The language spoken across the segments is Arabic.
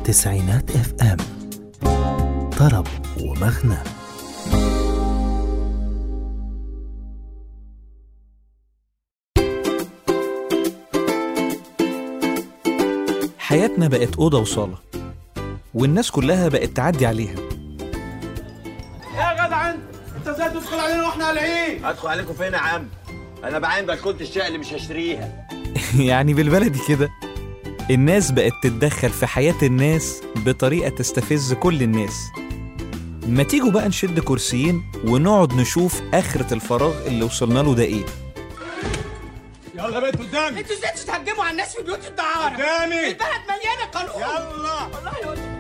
تسعينات اف ام، طرب ومغنى. حياتنا بقت أوضة وصالة، والناس كلها بقت تعدي عليها. يا جدع انت ازاي تدخل علينا واحنا قلعين؟ ادخل عليكم فين يا عم؟ انا بعين بلكونة الشقة اللي مش هشتريها. يعني بالبلدي كده الناس بقت تتدخل في حياة الناس بطريقة تستفز كل الناس. ما تيجوا بقى نشد كرسيين ونقعد نشوف آخرة الفراغ اللي وصلنا له ده ايه. يلا بنت قدامي. انتوا ازاي تتهجموا على الناس في بيوت الدعارة؟ قدامي. البلد مليانة قانون. يلا والله يا ولد.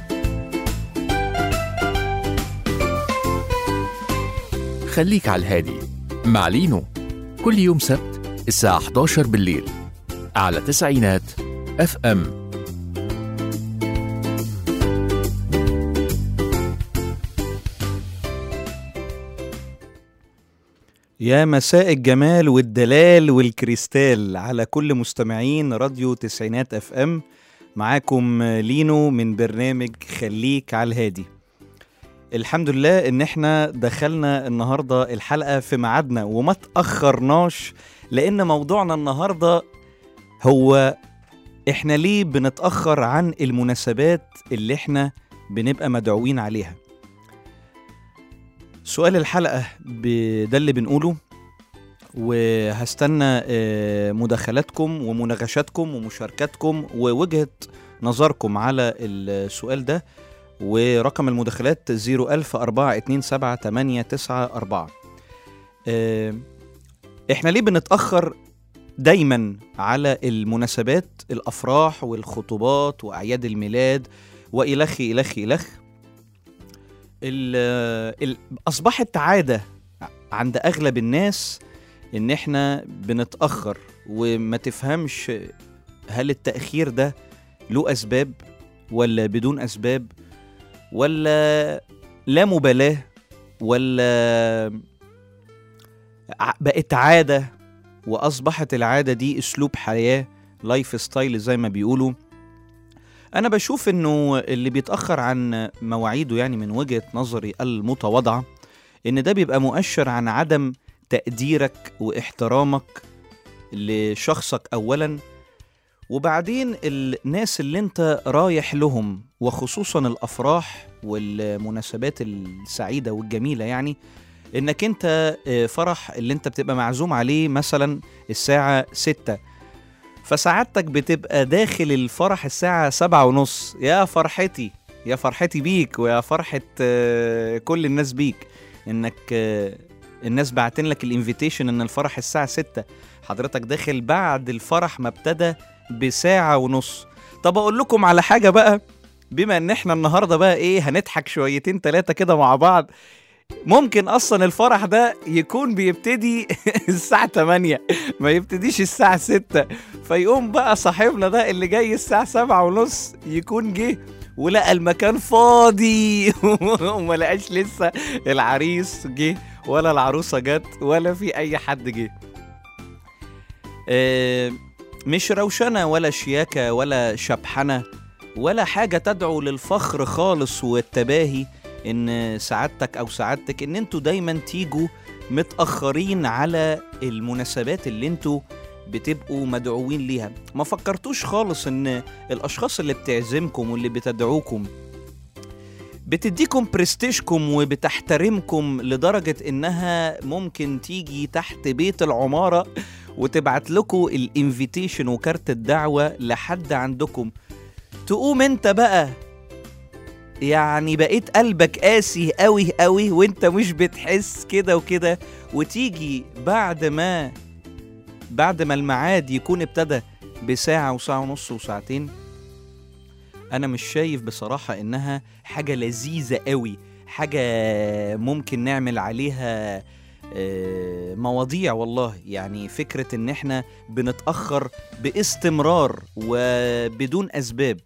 خليك على الهادي مع لينو، كل يوم سبت الساعة 11 بالليل على تسعينات اف ام. يا مساء الجمال والدلال والكريستال على كل مستمعين راديو تسعينات اف ام. معاكم لينو من برنامج خليك على الهادي. الحمد لله ان احنا دخلنا النهاردة الحلقة في ميعادنا وما تأخرناش، لان موضوعنا النهاردة هو احنا ليه بنتأخر عن المناسبات اللي احنا بنبقى مدعوين عليها. سؤال الحلقة ده اللي بنقوله، وهستنى مداخلاتكم ومناقشاتكم ومشاركاتكم ووجهة نظركم على السؤال ده. ورقم المداخلات 01042788994. احنا ليه بنتأخر دايما على المناسبات، الأفراح والخطوبات وأعياد الميلاد وإلخ إلخ إلخ. أصبحت عادة عند أغلب الناس إن إحنا بنتأخر، وما تفهمش هل التأخير ده له أسباب ولا بدون أسباب، ولا لا مبالاة، ولا بقت عادة وأصبحت العادة دي أسلوب حياة، لايف ستايل زي ما بيقولوا. أنا بشوف إنه اللي بيتأخر عن مواعيده، يعني من وجهة نظري المتواضعة، إن ده بيبقى مؤشر عن عدم تقديرك واحترامك لشخصك أولاً، وبعدين الناس اللي انت رايح لهم، وخصوصاً الأفراح والمناسبات السعيدة والجميلة. يعني إنك انت فرح اللي انت بتبقى معزوم عليه مثلاً الساعة 6، فسعادتك بتبقى داخل الفرح الساعة 7:30. يا فرحتي، يا فرحتي بيك، ويا فرحة كل الناس بيك، انك الناس بعتين لك الانفيتيشن ان الفرح الساعة 6، حضرتك داخل بعد الفرح ما ابتدى ب1.5 ساعة. طب اقول لكم على حاجة بقى، بما ان احنا النهاردة بقى ايه هنضحك شويتين 3 كده مع بعض. ممكن اصلا الفرح ده يكون بيبتدي الساعة 8، ما يبتديش الساعة 6، فيقوم بقى صاحبنا ده اللي جاي الساعة 7:30 يكون جه ولقى المكان فاضي وما لقاش لسه العريس جه ولا العروسة جت ولا في اي حد جه. مش روشنة ولا شياكة ولا شبحنة ولا حاجة تدعو للفخر خالص والتباهي ان سعادتك او سعادتك ان انتوا دايما تيجوا متأخرين على المناسبات اللي انتوا بتبقوا مدعوين ليها. ما فكرتوش خالص ان الاشخاص اللي بتعزمكم واللي بتدعوكم بتديكم برستيجكم وبتحترمكم لدرجة انها ممكن تيجي تحت بيت العمارة وتبعت لكم الانفيتيشن وكارت الدعوة لحد عندكم. تقوم انت بقى يعني بقيت قلبك قاسي قوي قوي وانت مش بتحس كده وكده، وتيجي بعد ما الميعاد يكون ابتدى بساعة وساعة ونص وساعتين. انا مش شايف بصراحة انها حاجة لذيذة قوي، حاجة ممكن نعمل عليها مواضيع. والله يعني فكرة ان احنا بنتأخر باستمرار وبدون اسباب.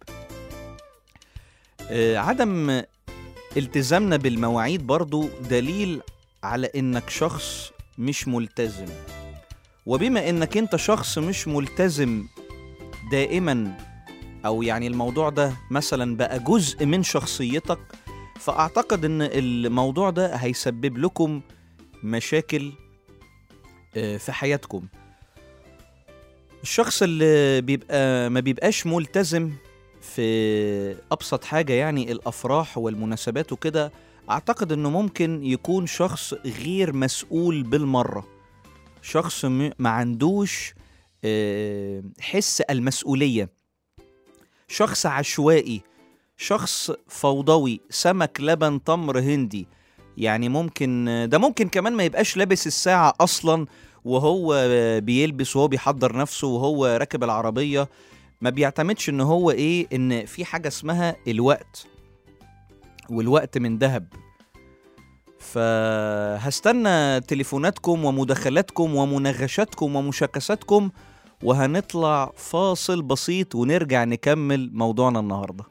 عدم التزامنا بالمواعيد برضو دليل على انك شخص مش ملتزم، وبما انك انت شخص مش ملتزم دائما أو يعني الموضوع ده مثلا بقى جزء من شخصيتك، فأعتقد إن الموضوع ده هيسبب لكم مشاكل في حياتكم. الشخص اللي ما بيبقاش ملتزم في أبسط حاجة، يعني الأفراح والمناسبات وكده، أعتقد إنه ممكن يكون شخص غير مسؤول بالمرة، شخص ما عندوش حس المسؤولية، شخص عشوائي، شخص فوضوي، سمك لبن تمر هندي. يعني ممكن كمان ما يبقاش لابس الساعة أصلا وهو بيلبس وهو بيحضر نفسه وهو راكب العربية، ما بيعتمدش إن هو إن في حاجة اسمها الوقت، والوقت من ذهب. فهستنى تليفوناتكم ومداخلاتكم ومناغشاتكم ومشاكساتكم، وهنطلع فاصل بسيط ونرجع نكمل موضوعنا النهاردة.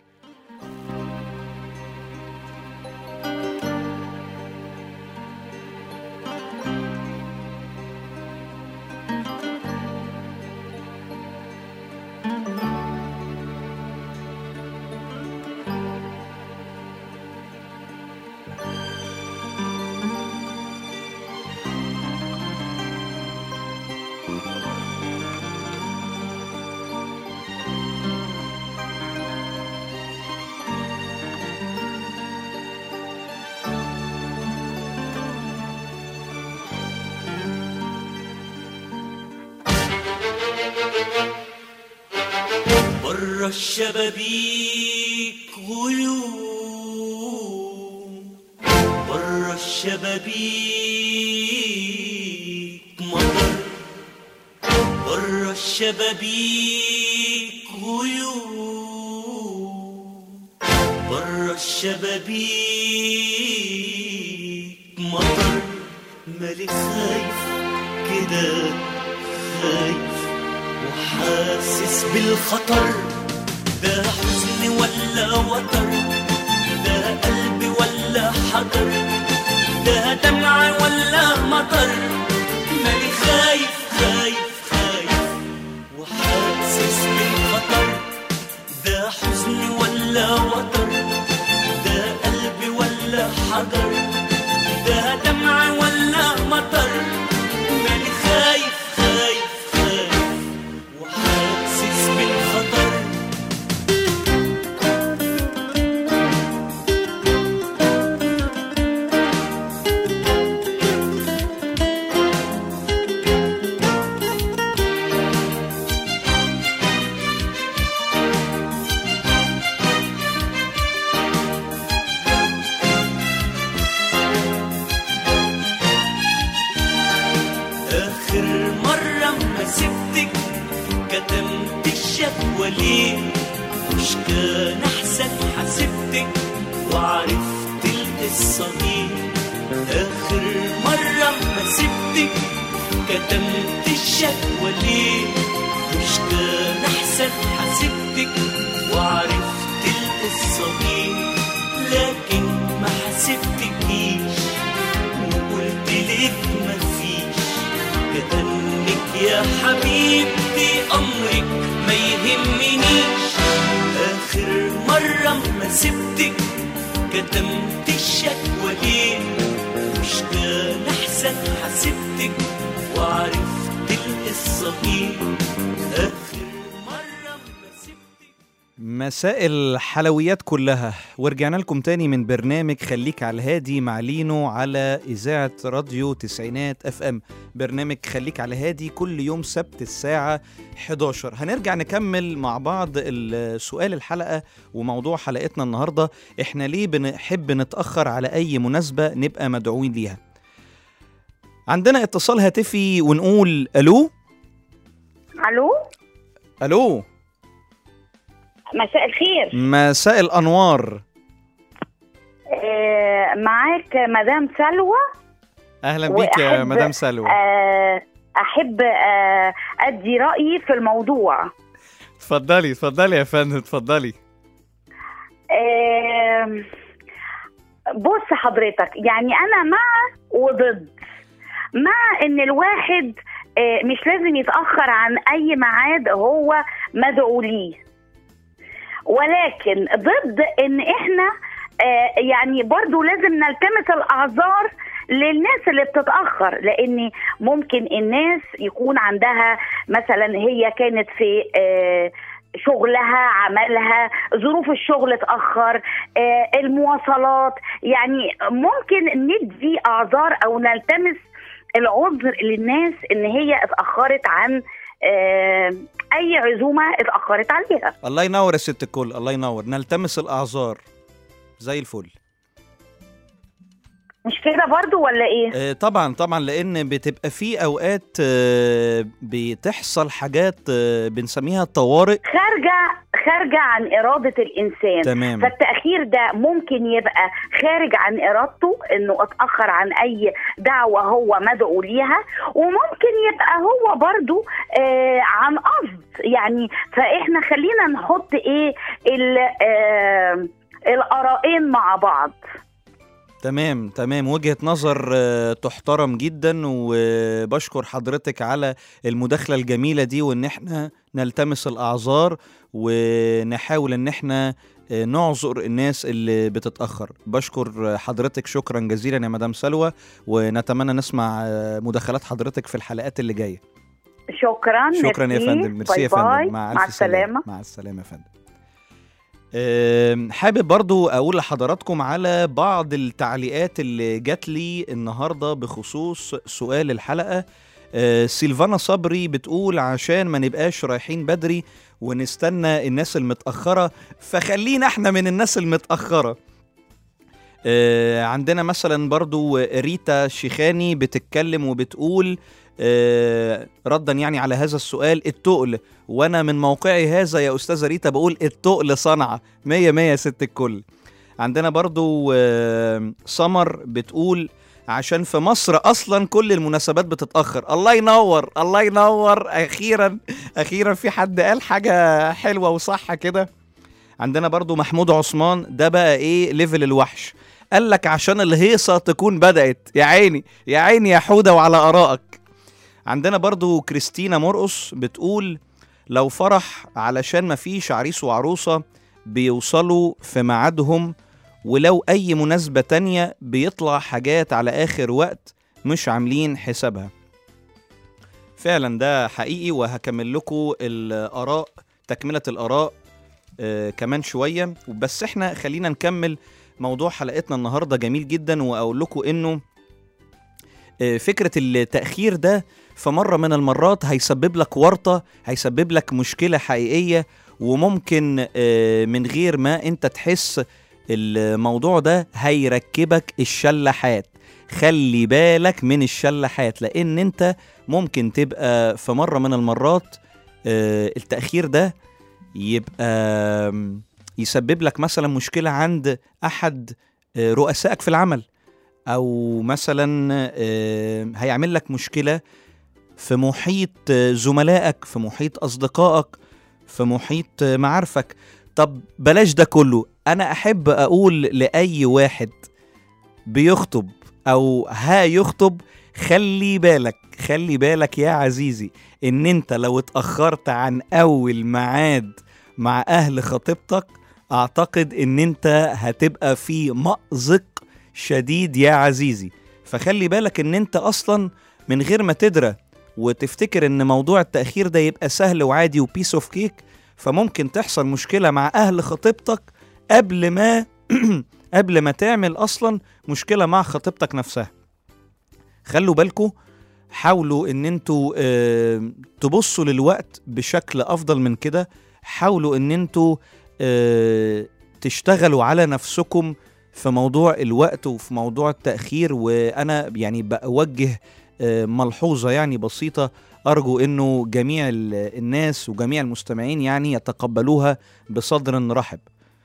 برا الشبابيك غيوم، برا الشبابيك مطر، برا الشبابيك غيوم، برا الشبابيك مطر. مالي خايف كده، خايف وحاسس بالخطر، ده حزن ولا وتر، ده قلبي ولا حجر، ده دمع ولا مطر. مالي خايف خايف خايف وحاسس بالخطر، ده حزن ولا وتر، ده قلبي ولا حجر، ده دمع ولا مطر. مالي خايف خايف خايف وحاسس بالخطر. آخر مرة ما سبتك كتمت الشكوى ليه، مش كان أحسن حسبتك وعرفت القصة دي. آخر مرة ما سبتك كتمت الشكوى ليه، مش كان أحسن حسبتك وعرفت القصة دي. لكن ما حسبتكيش وقلت لك مفيش، كتنك يا حبيبتي أمرك ما يهمنيش. آخر مرة ما سبتك كتمت الشكوى ليه، مش كان أحسن حسبتك وعرفت القصة دي. آخر مرة ما سبتك. مساء الحلويات كلها، ورجعنا لكم تاني من برنامج خليك على الهادي مع لينو على إذاعة راديو تسعينات FM. برنامج خليك على الهادي كل يوم سبت الساعة 11. هنرجع نكمل مع بعض سؤال الحلقة وموضوع حلقتنا النهاردة، إحنا ليه بنحب نتأخر على أي مناسبة نبقى مدعوين ليها. عندنا اتصال هاتفي ونقول ألو. الو، ألو، مساء الخير. مساء الأنوار. معاك مدام سلوى. أهلا بيك يا مدام سلوى. أحب أدي رأيي في الموضوع. اتفضلي اتفضلي يا فندم، اتفضلي. بص حضرتك، يعني أنا مع وضد. مع إن الواحد مش لازم يتأخر عن أي ميعاد هو مدعو ليه، ولكن ضد ان احنا يعني برضو لازم نلتمس الاعذار للناس اللي بتتأخر، لان ممكن الناس يكون عندها مثلا هي كانت في شغلها عملها، ظروف الشغل اتأخر، المواصلات، يعني ممكن ندي اعذار او نلتمس العذر للناس ان هي اتأخرت عن اي عزومة اتأخرت عليها. الله ينور يا ست الكل، الله ينور، نلتمس الاعذار زي الفل. مش كده برضو ولا ايه؟ طبعا طبعا، لان بتبقى في اوقات بتحصل حاجات بنسميها طوارئ خارجة عن إرادة الإنسان. تمام. فالتأخير ده ممكن يبقى خارج عن إرادته، إنه اتأخر عن أي دعوة هو مدعو ليها، وممكن يبقى هو برضو عن قصد يعني. فإحنا خلينا نحط إيه الآرائين مع بعض. تمام تمام، وجهة نظر تحترم جدا، وبشكر حضرتك على المداخلة الجميلة دي، وان احنا نلتمس الاعذار ونحاول ان احنا نعذر الناس اللي بتتأخر. بشكر حضرتك شكرا جزيلا يا مدام سلوى، ونتمنى نسمع مداخلات حضرتك في الحلقات اللي جاية. شكرا يا فندم. ميرسي يا فندم. مع السلامة. مع السلامة يا فندم. حابب برضو أقول لحضراتكم على بعض التعليقات اللي جات لي النهاردة بخصوص سؤال الحلقة. سيلفانا صبري بتقول عشان ما نبقاش رايحين بدري ونستنى الناس المتأخرة، فخلينا احنا من الناس المتأخرة. عندنا مثلا برضو ريتا شيخاني بتتكلم وبتقول ردا يعني على هذا السؤال، التقل، وانا من موقعي هذا يا استاذة ريتا بقول التقل صنعة. 100 100 يا ست الكل. عندنا برضو سمر بتقول عشان في مصر اصلا كل المناسبات بتتأخر. الله ينور الله ينور، اخيرا في حد قال حاجة حلوة وصح كده. عندنا برضو محمود عثمان، ده بقى ايه ليفل الوحش، قال لك عشان الهيصة تكون بدأت. يا عيني يا عيني يا حودة وعلى آرائك. عندنا برضو كريستينا مرقص بتقول لو فرح علشان ما فيش عريس وعروسة بيوصلوا في ميعادهم، ولو أي مناسبة تانية بيطلع حاجات على آخر وقت مش عاملين حسابها. فعلا ده حقيقي، وهكمل لكم الآراء، تكملة الآراء كمان شوية. بس احنا خلينا نكمل موضوع حلقتنا النهاردة. جميل جدا، وأقول لكم إنه فكرة التأخير ده في مرة من المرات هيسبب لك ورطة، هيسبب لك مشكلة حقيقية، وممكن من غير ما انت تحس الموضوع ده هيركبك الشلحات. خلي بالك من الشلحات، لان انت ممكن تبقى في مرة من المرات التأخير ده يبقى يسبب لك مثلا مشكلة عند احد رؤسائك في العمل، او مثلا هيعمل لك مشكلة في محيط زملائك، في محيط أصدقائك، في محيط معارفك. طب بلاش ده كله. أنا أحب أقول لأي واحد بيخطب أو هيخطب، خلي بالك يا عزيزي، إن أنت لو اتأخرت عن أول ميعاد مع أهل خطيبتك، أعتقد إن أنت هتبقى في مأزق شديد يا عزيزي. فخلي بالك إن أنت أصلا من غير ما تدرى وتفتكر ان موضوع التأخير ده يبقى سهل وعادي وبيس اوف كيك، فممكن تحصل مشكلة مع اهل خطيبتك قبل ما تعمل اصلا مشكلة مع خطيبتك نفسها. خلوا بالكم، حاولوا ان انتوا تبصوا للوقت بشكل افضل من كده. حاولوا ان انتوا تشتغلوا على نفسكم في موضوع الوقت وفي موضوع التأخير. وانا يعني بوجه ملحوظة يعني بسيطة، أرجو أنه جميع الناس وجميع المستمعين يعني يتقبلوها بصدر رحب.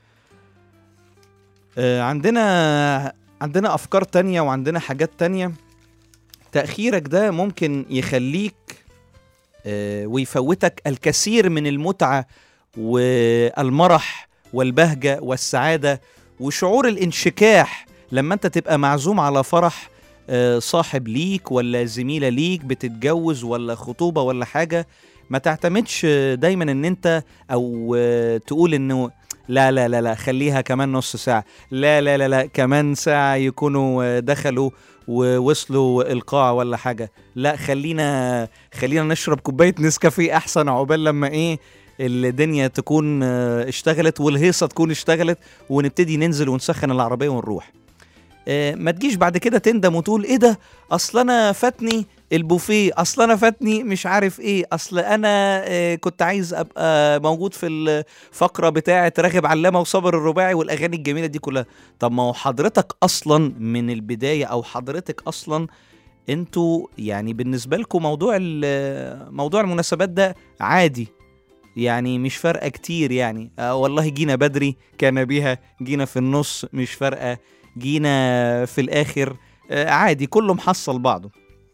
عندنا أفكار تانية وعندنا حاجات تانية. تأخيرك ده ممكن يخليك ويفوتك الكثير من المتعة والمرح والبهجة والسعادة وشعور الانشكاح لما أنت تبقى معزوم على فرح صاحب ليك ولا زميلة ليك بتتجوز ولا خطوبة ولا حاجة. ما تعتمدش دايما ان انت او تقول انه لا لا لا لا خليها كمان نص ساعة، لا لا لا لا كمان ساعة يكونوا دخلوا ووصلوا القاعة ولا حاجة، لا خلينا نشرب كوباية نسكافيه أحسن عقبال لما إيه الدنيا تكون اشتغلت والهيصة تكون اشتغلت ونبتدي ننزل ونسخن العربية ونروح. ما تجيش بعد كده تندم وتقول ايه ده، اصل انا فاتني البوفيه، اصل انا فاتني مش عارف ايه، اصل انا كنت عايز ابقى موجود في الفقره بتاعه راغب علامه وصابر الرباعي والاغاني الجميله دي كلها. طب ما هو حضرتك اصلا من البدايه او حضرتك اصلا انتوا يعني بالنسبه لكم موضوع المناسبات ده عادي، يعني مش فارقه كتير يعني. والله جينا بدري كان بيها، جينا في النص مش فارقه، جينا في الآخر عادي، كله محصل بعضه.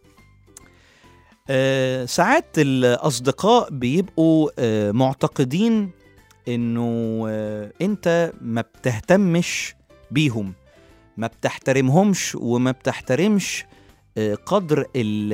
ساعات الأصدقاء بيبقوا معتقدين إنه أنت ما بتهتمش بيهم، ما بتحترمهمش وما بتحترمش قدر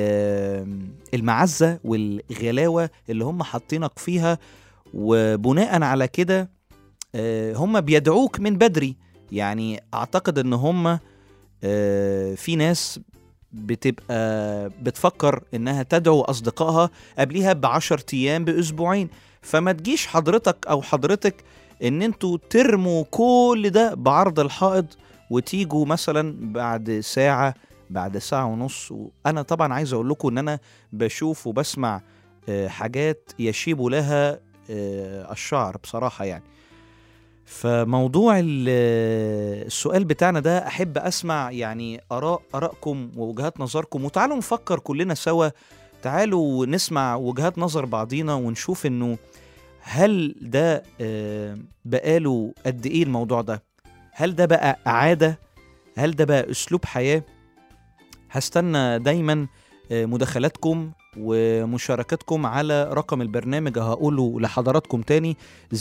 المعزة والغلاوة اللي هم حاطينك فيها، وبناء على كده هم بيدعوك من بدري. يعني أعتقد إن هم في ناس بتبقى بتفكر إنها تدعو أصدقائها قبلها ب10 أيام بأسبوعين، فما تجيش حضرتك أو حضرتك إن أنتوا ترموا كل ده بعرض الحائط وتيجوا مثلا بعد ساعة، بعد ساعة ونص. وأنا طبعا عايز أقول لكم إن أنا بشوف وبسمع حاجات يشيب لها الشعر بصراحة يعني. فموضوع السؤال بتاعنا ده أحب أسمع يعني آرائكم ووجهات نظركم، وتعالوا نفكر كلنا سوا، تعالوا نسمع وجهات نظر بعضينا ونشوف إنه هل ده بقاله قد إيه الموضوع ده، هل ده بقى عادة، هل ده بقى أسلوب حياة. هستنى دايما مداخلاتكم ومشاركتكم على رقم البرنامج، هقوله لحضراتكم تاني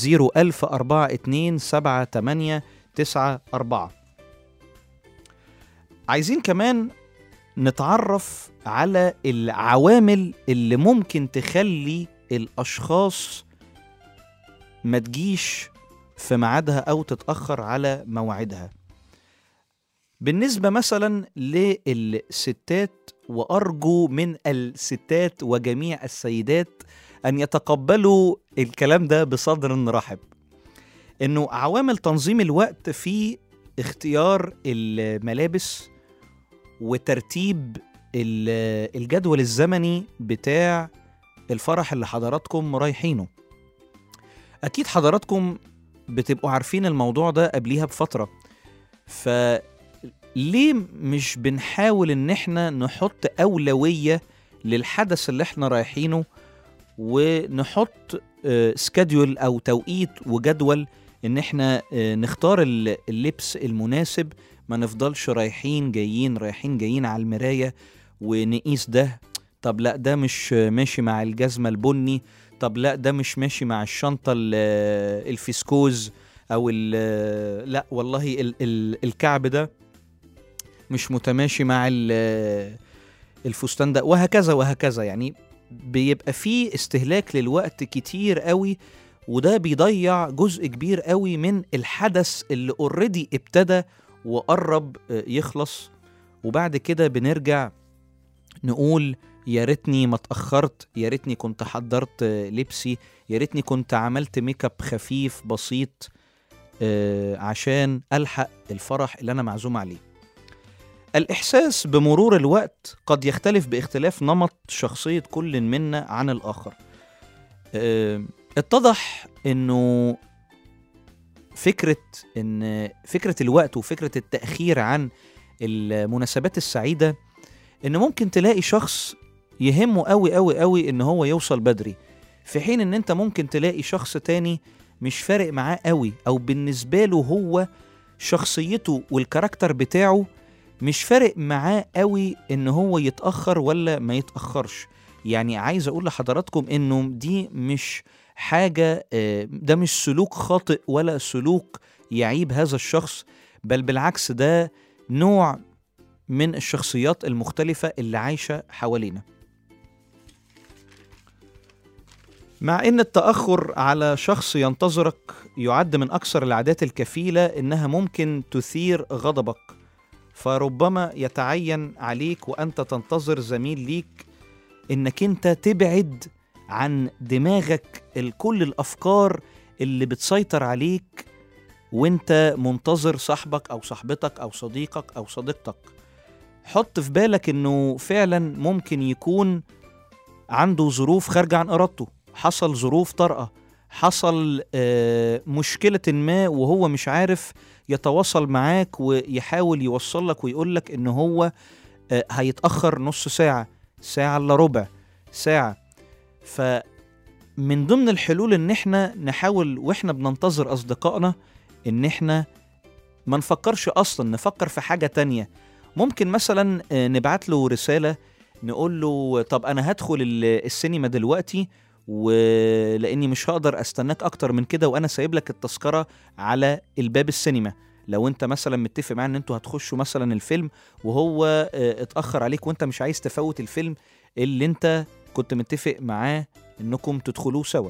010427894. عايزين كمان نتعرف على العوامل اللي ممكن تخلي الأشخاص ما تجيش في ميعادها أو تتأخر على موعدها. بالنسبة مثلا للستات، وأرجو من الستات وجميع السيدات أن يتقبلوا الكلام ده بصدر رحب، إنه عوامل تنظيم الوقت في اختيار الملابس وترتيب الجدول الزمني بتاع الفرح اللي حضراتكم رايحينه. أكيد حضراتكم بتبقوا عارفين الموضوع ده قبليها بفترة، ليه مش بنحاول ان احنا نحط أولوية للحدث اللي احنا رايحينه، ونحط سكاديول او توقيت وجدول ان احنا نختار اللبس المناسب، ما نفضلش رايحين جايين على المراية ونقيس ده، طب لا ده مش ماشي مع الجزمة البني، طب لا ده مش ماشي مع الشنطة الفسكوز، او لا والله الكعب ده مش متماشي مع الفستان ده، وهكذا وهكذا. يعني بيبقى فيه استهلاك للوقت كتير قوي، وده بيضيع جزء كبير قوي من الحدث اللي اوريدي ابتدى وقرب يخلص. وبعد كده بنرجع نقول يا ريتني ما اتأخرت، يا ريتني كنت حضرت لبسي، يا ريتني كنت عملت ميك اب خفيف بسيط عشان ألحق الفرح اللي أنا معزوم عليه. الإحساس بمرور الوقت قد يختلف باختلاف نمط شخصية كل منا عن الآخر. اتضح إنه فكرة الوقت وفكرة التأخير عن المناسبات السعيدة، إن ممكن تلاقي شخص يهمه قوي قوي قوي إن هو يوصل بدري، في حين إن أنت ممكن تلاقي شخص تاني مش فارق معاه قوي، أو بالنسبة له هو شخصيته والكاركتر بتاعه مش فارق معاه قوي إن هو يتأخر ولا ما يتأخرش. يعني عايز أقول لحضراتكم إنه دي مش حاجة، ده مش سلوك خاطئ ولا سلوك يعيب هذا الشخص، بل بالعكس ده نوع من الشخصيات المختلفة اللي عايشة حوالينا. مع إن التأخر على شخص ينتظرك يعد من أكثر العادات الكفيلة إنها ممكن تثير غضبك، فربما يتعين عليك وأنت تنتظر زميل ليك إنك أنت تبعد عن دماغك كل الأفكار اللي بتسيطر عليك وانت منتظر صاحبك أو صاحبتك أو صديقك أو صديقتك. حط في بالك إنه فعلا ممكن يكون عنده ظروف خارجة عن إرادته، حصل ظروف طارئة، حصل مشكلة ما وهو مش عارف يتواصل معاك ويحاول يوصلك ويقولك إنه هو هيتأخر نص ساعة، ساعة إلا ربع ساعة. فمن ضمن الحلول إن احنا نحاول وإحنا بننتظر أصدقائنا إن احنا ما نفكرش أصلا، نفكر في حاجة تانية. ممكن مثلا نبعت له رسالة نقول له طب أنا هدخل السينما دلوقتي ولأني مش هقدر أستناك أكتر من كده، وأنا سايب لك التذكرة على الباب السينما. لو أنت مثلا متفق معاه إن أنتوا هتخشوا مثلا الفيلم وهو اتأخر عليك وأنت مش عايز تفوت الفيلم اللي أنت كنت متفق معاه إنكم تدخلوه سوا.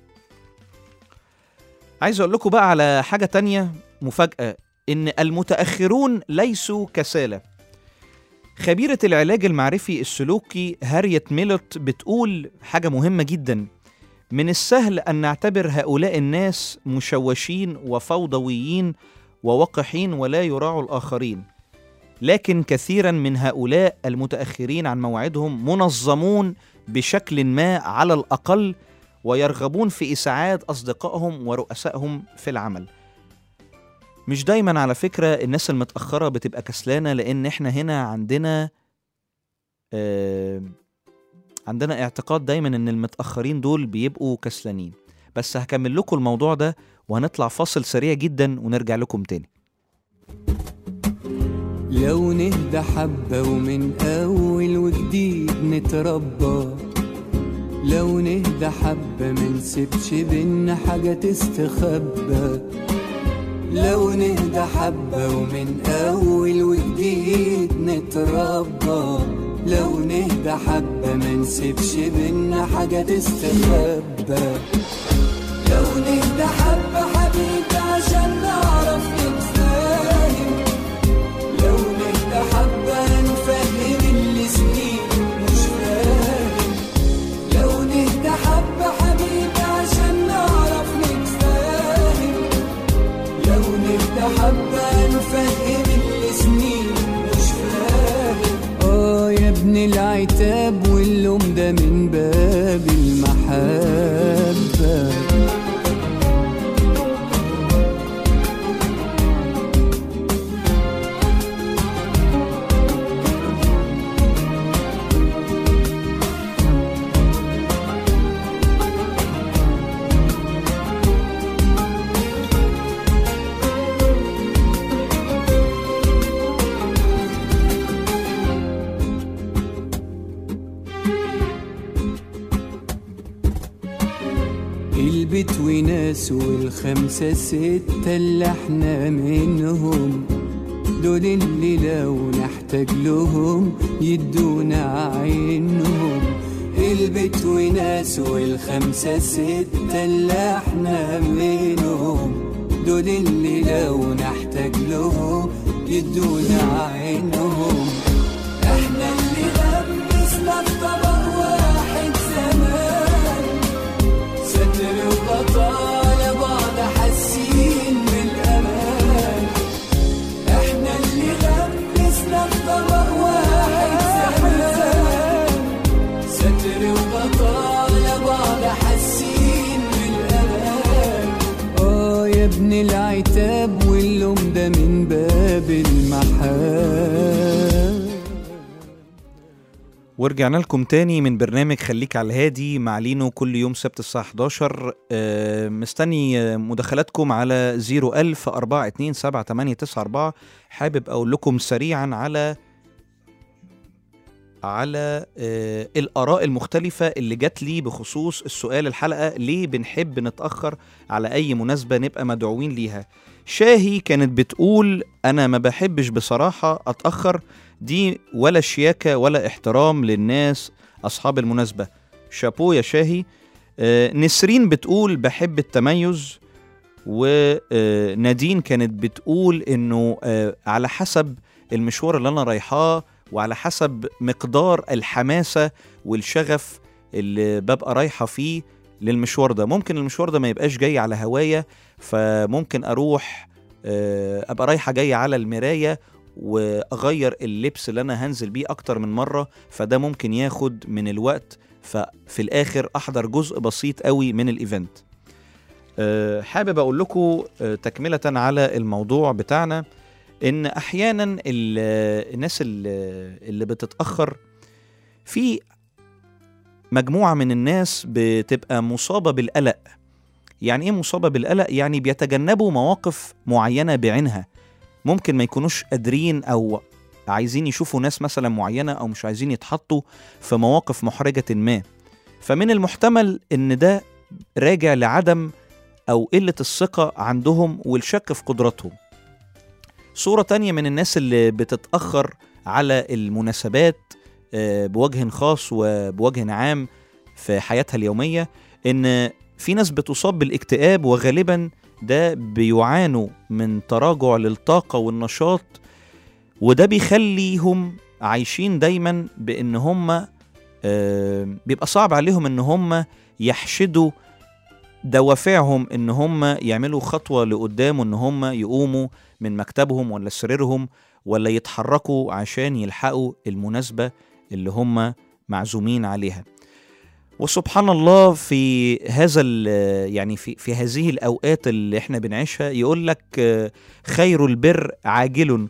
عايز أقول لكم بقى على حاجة تانية مفاجأة، إن المتأخرون ليسوا كسالى. خبيرة العلاج المعرفي السلوكي هاريت ميلوت بتقول حاجة مهمة جدا: من السهل أن نعتبر هؤلاء الناس مشوشين وفوضويين ووقحين ولا يراعوا الآخرين، لكن كثيرا من هؤلاء المتأخرين عن موعدهم منظمون بشكل ما على الأقل، ويرغبون في إسعاد أصدقائهم ورؤسائهم في العمل. مش دايما على فكرة الناس المتأخرة بتبقى كسلانة، لأن احنا هنا عندنا اعتقاد دايما ان المتأخرين دول بيبقوا كسلانين. بس هكمل لكم الموضوع ده وهنطلع فاصل سريع جدا ونرجع لكم تاني. لو نهدى حبة ومن أول وجديد نتربى، لو نهدى حبة منسيبش بينا حاجة تستخبى، لو نهدى حبة ومن أول وجديد نتربى، لو نهدى حبة منسيبش بينا حاجة تستخبى، لو نهدى حبة حبيبي عشان نعرف نتفاهم، لو نهدى حبة نفهم اللي سنين مش فاهم، لو نهدى حبة حبيبي عشان نعرف نتفاهم، لو نهدى حبة نفهم اللي سنين مش فاهم. يا ابن العتاب واللوم ده من باب المحبة. البيت وناس والخمسة ستة اللي احنا منهم، دول اللي لو نحتاج لهم يدونا عينهم. البيت وناس والخمسة ستة اللي احنا منهم، دول اللي لو نحتاج لهم يدونا عينهم. احنا اللي غمسنا في طبق واحد زمان، ستر وغطاء لبعض حاسين بالأمان. احنا اللي غمسنا في طبق واحد زمان، ستر وغطاء لبعض حاسين بالأمان. يا ابن العتاب واللوم ده من باب المحال. ورجعنا لكم تاني من برنامج خليك على الهادي مع لينو كل يوم سبت الساعة 11. مستني مداخلاتكم على 01042278894. حابب أقول لكم سريعا على الآراء المختلفة اللي جات لي بخصوص السؤال الحلقة: ليه بنحب نتأخر على أي مناسبة نبقى مدعوين ليها؟ شاهي كانت بتقول: أنا ما بحبش بصراحة أتأخر، دي ولا شياكة ولا احترام للناس أصحاب المناسبة. شابو يا شاهي. نسرين بتقول بحب التميز، ونادين كانت بتقول انه على حسب المشوار اللي انا رايحاه وعلى حسب مقدار الحماسة والشغف اللي ببقى رايحة فيه للمشوار ده. ممكن المشوار ده ما يبقاش جاي على هواية، فممكن اروح ابقى رايحة جاية على المراية واغير اللبس اللي انا هنزل بيه اكتر من مرة، فده ممكن ياخد من الوقت، ففي الاخر احضر جزء بسيط قوي من الايفنت. حابب اقول لكم تكملة على الموضوع بتاعنا ان احيانا الناس اللي بتتأخر، في مجموعة من الناس بتبقى مصابة بالقلق. يعني ايه مصابة بالقلق؟ يعني بيتجنبوا مواقف معينة بعينها، ممكن ما يكونوش قادرين او عايزين يشوفوا ناس مثلا معينة، او مش عايزين يتحطوا في مواقف محرجة ما. فمن المحتمل ان ده راجع لعدم او قلة الثقة عندهم والشك في قدراتهم. صورة تانية من الناس اللي بتتأخر على المناسبات بوجه خاص وبوجه عام في حياتها اليومية، ان في ناس بتصاب بالاكتئاب، وغالبا ده بيعانوا من تراجع للطاقة والنشاط، وده بيخليهم عايشين دايما بان هم بيبقى صعب عليهم ان هم يحشدوا دوافعهم ان هم يعملوا خطوة لقدام، وان هم يقوموا من مكتبهم ولا سريرهم ولا يتحركوا عشان يلحقوا المناسبة اللي هم معزومين عليها. وسبحان الله في هذا يعني في هذه الأوقات اللي احنا بنعيشها يقول لك خير البر عاجل،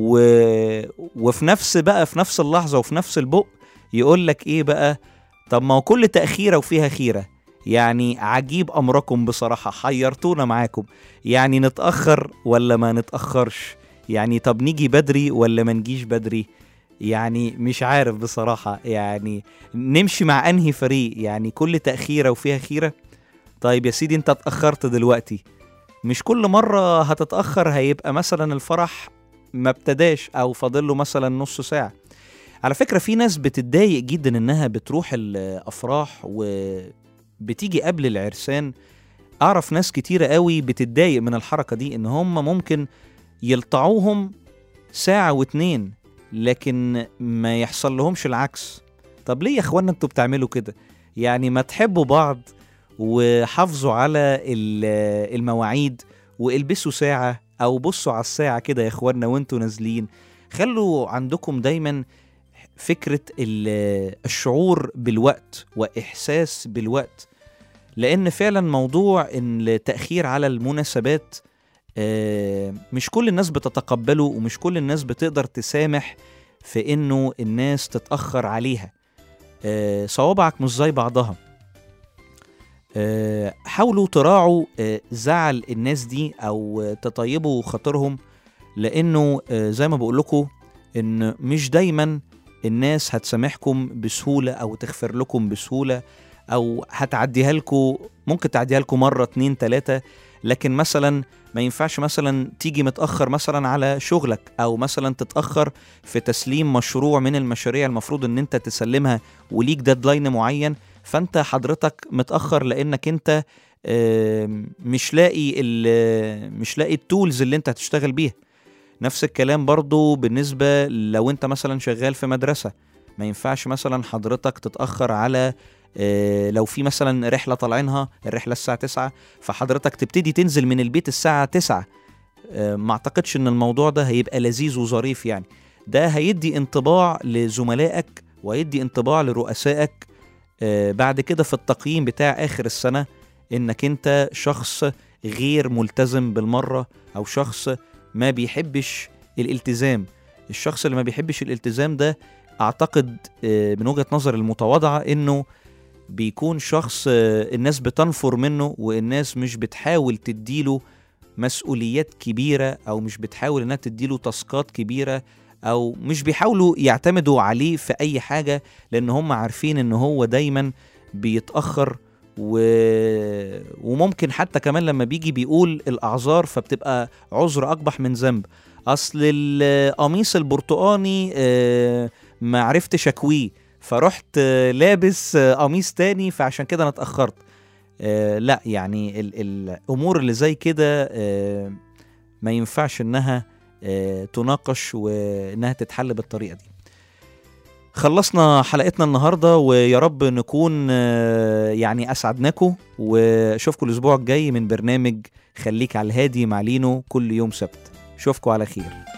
وفي نفس اللحظة وفي نفس البق يقول لك ايه بقى؟ طب ما هو كل تأخيرة وفيها خيرة. يعني عجيب أمركم بصراحة، حيرتونا معاكم. يعني نتأخر ولا ما نتأخرش؟ يعني طب نيجي بدري ولا ما نجيش بدري؟ يعني مش عارف بصراحة، يعني نمشي مع أنهي فريق؟ يعني كل تأخيرة وفيها خيرة. طيب يا سيدي انت اتأخرت دلوقتي، مش كل مرة هتتأخر هيبقى مثلا الفرح ما ابتداش أو فاضله مثلا نص ساعة. على فكرة في ناس بتتضايق جدا انها بتروح الأفراح وبتيجي قبل العرسان. أعرف ناس كتيرة قوي بتتضايق من الحركة دي، ان هم ممكن يلطعوهم ساعة واتنين لكن ما يحصل لهمش العكس. طب ليه يا اخوانا انتوا بتعملوا كده؟ يعني ما تحبوا بعض وحافظوا على المواعيد والبسوا ساعة او بصوا على الساعة كده يا اخوانا وانتوا نازلين. خلوا عندكم دايما فكرة الشعور بالوقت واحساس بالوقت، لان فعلا موضوع التأخير على المناسبات مش كل الناس بتتقبله، ومش كل الناس بتقدر تسامح في انه الناس تتأخر عليها. صوابعك مش زي بعضها. حاولوا تراعوا زعل الناس دي او تطيبوا خاطرهم، لانه زي ما بقول لكم ان مش دايما الناس هتسامحكم بسهولة او تغفر لكم بسهولة، او هتعديها لكم، ممكن تعديها لكم مرة 2 3، لكن مثلا ما ينفعش مثلا تيجي متأخر مثلا على شغلك، او مثلا تتأخر في تسليم مشروع من المشاريع المفروض ان انت تسلمها وليك ديدلاين معين، فانت حضرتك متأخر لانك انت مش لاقي التولز اللي انت هتشتغل بيها. نفس الكلام برضو بالنسبة لو انت مثلا شغال في مدرسة، ما ينفعش مثلا حضرتك تتأخر على لو في مثلا رحلة طالعينها الرحلة الساعة 9، فحضرتك تبتدي تنزل من البيت الساعة 9. ما اعتقدش ان الموضوع ده هيبقى لذيذ وظريف. يعني ده هيدي انطباع لزملائك وهيدي انطباع لرؤسائك بعد كده في التقييم بتاع آخر السنة، انك انت شخص غير ملتزم بالمرة، او شخص ما بيحبش الالتزام. الشخص اللي ما بيحبش الالتزام ده اعتقد من وجهة نظر المتواضعة انه بيكون شخص الناس بتنفر منه، والناس مش بتحاول تديله مسؤوليات كبيرة، او مش بتحاول انها تديله تاسكات كبيرة، او مش بيحاولوا يعتمدوا عليه في اي حاجة، لان هم عارفين ان هو دايما بيتأخر. وممكن حتى كمان لما بيجي بيقول الاعذار فبتبقى عذر اقبح من ذنب. اصل القميص البرتقاني ما عرفتش اكويه، فرحت لابس قميص تاني فعشان كده انا اتأخرت. لا يعني الأمور اللي زي كده ما ينفعش إنها تناقش وإنها تتحل بالطريقة دي. خلصنا حلقتنا النهاردة، ويا رب نكون يعني أسعدناكم، وشوفكم الأسبوع الجاي من برنامج خليك على الهادي مع لينو كل يوم سبت. شوفكم على خير.